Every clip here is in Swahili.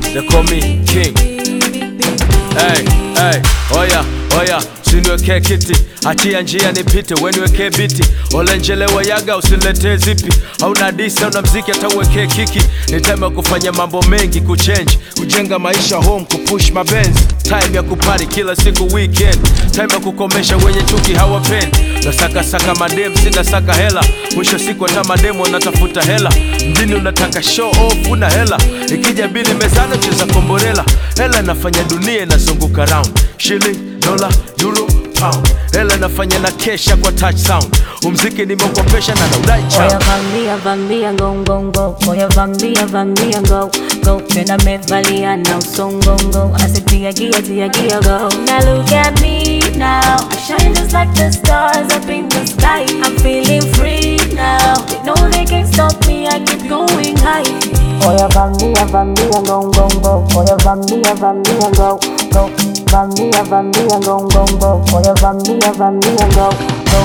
they call me king. Hey, hey, oya, oya, usiniwekee kiti, achia njia nipite, weniwekee biti. Ole njelewa yaga usinilete zipi, hauna disi, hauna mziki, hata uwekee kiki. Ni time ya kufanya mambo mengi, kuchange, kujenga maisha home, kupush mabenzi. Time ya kupari kila siku weekend, time ya kukomesha wenye chuki hawapendi. Nasaka saka madem, sina saka hela, mwisho siku hata mademu wanatafuta hela. Mjini unataka show off, una hela, ikija bili mezano cheza komborela. Hela nafanya dunia inazunguka round, shilling, dollar, euro, pound. Hela nafanya na kesha kwa touch sound, umziki nimeukopesha na naudai cha. Oya vambia vambia go go go, oya vambia vambia go go. Tena mevalia na usongo go, asitia gia go. Now look at me now, I shine just like the stars up in the sky. I'm feeling free now, they know they can't stop me, I keep going high. Oya vambia vambia go go go, oya vambia vambia go go. Vambia vambia go go go, oya vambia vambia go go.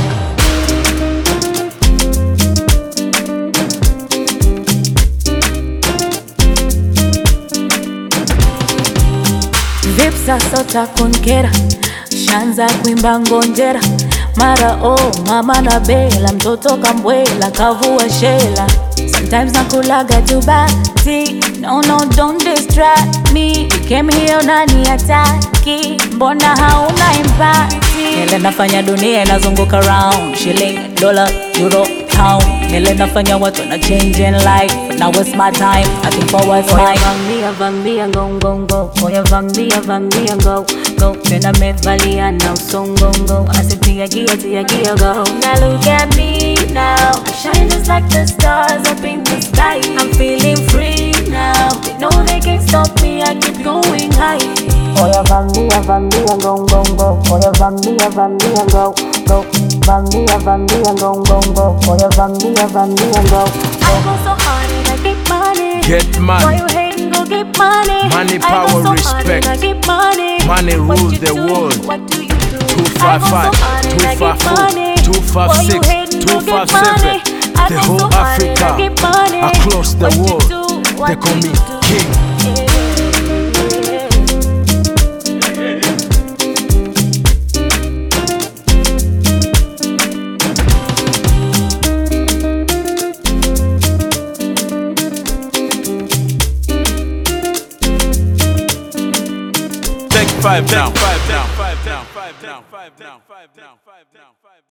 Vipsa sota konkera, shanza kuimba ngonjera. Mara oh mama na bela, mtoto kambwela kavua shela. Sometimes nakulaga tu bati, no don't distract me. You came here nani ataki, mbona hauna empati. Nile nafanya dunia inazunguka round, shilling, dollar, euro, pound. Nile nafanya watu na change in life, now it's my time, I think for what's mine. Oya vambia vambia go go go, oya vambia vambia go go. Tena mevalia na usongo go, asitia gia go. Now look at me now, I shine just like the stars up in the sky. I'm feeling free now, they know they can't stop me, I keep going high. Oya vambia vambia go go go, oya vambia vambia go go. Vambia vambia go go go, oya vambia vambia go. I go so hard and I get money. Get money. Why you hating? Go get money. Money, power, so respect. I get money. Money rules the world. What do you do? 255, 254, 256, 257. The whole Africa, across the world, they call me king. Take 5 down, 5 down, 5 down, 5 down, 5 down, 5 down, 5 down, 5 down.